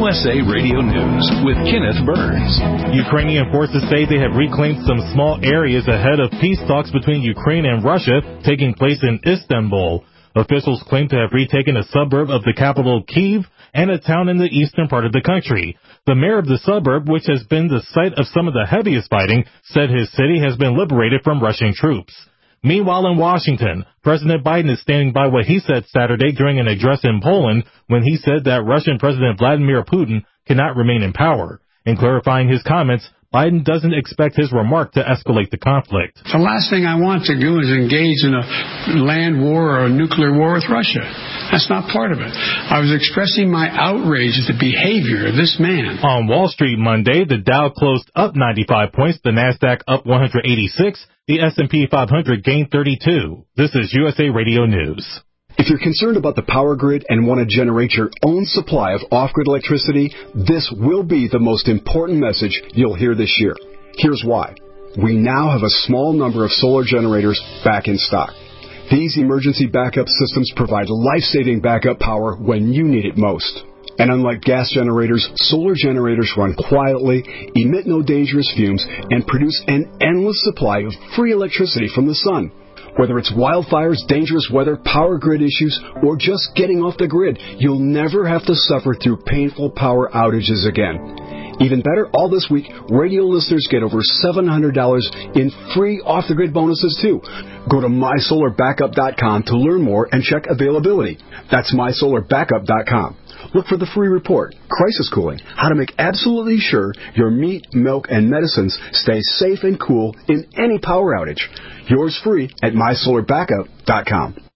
USA Radio News with Kenneth Burns. Ukrainian forces say they have reclaimed some small areas ahead of peace talks between Ukraine and Russia taking place in Istanbul. Officials claim to have retaken a suburb of the capital, Kyiv, and a town in the eastern part of the country. The mayor of the suburb, which has been the site of some of the heaviest fighting, said his city has been liberated from Russian troops. Meanwhile, in Washington, President Biden is standing by what he said Saturday during an address in Poland when he said that Russian President Vladimir Putin cannot remain in power. In clarifying his comments, Biden doesn't expect his remark to escalate the conflict. The last thing I want to do is engage in a land war or a nuclear war with Russia. That's not part of it. I was expressing my outrage at the behavior of this man. On Wall Street Monday, the Dow closed up 95 points, the Nasdaq up 186, the S&P 500 gained 32. This is USA Radio News. If you're concerned about the power grid and want to generate your own supply of off-grid electricity, this will be the most important message you'll hear this year. Here's why. We now have a small number of solar generators back in stock. These emergency backup systems provide life-saving backup power when you need it most. And unlike gas generators, solar generators run quietly, emit no dangerous fumes, and produce an endless supply of free electricity from the sun. Whether it's wildfires, dangerous weather, power grid issues, or just getting off the grid, you'll never have to suffer through painful power outages again. Even better, all this week, radio listeners get over $700 in free off-the-grid bonuses, too. Go to MySolarBackup.com to learn more and check availability. That's MySolarBackup.com. Look for the free report, Crisis Cooling, how to make absolutely sure your meat, milk, and medicines stay safe and cool in any power outage. Yours free at MySolarBackup.com.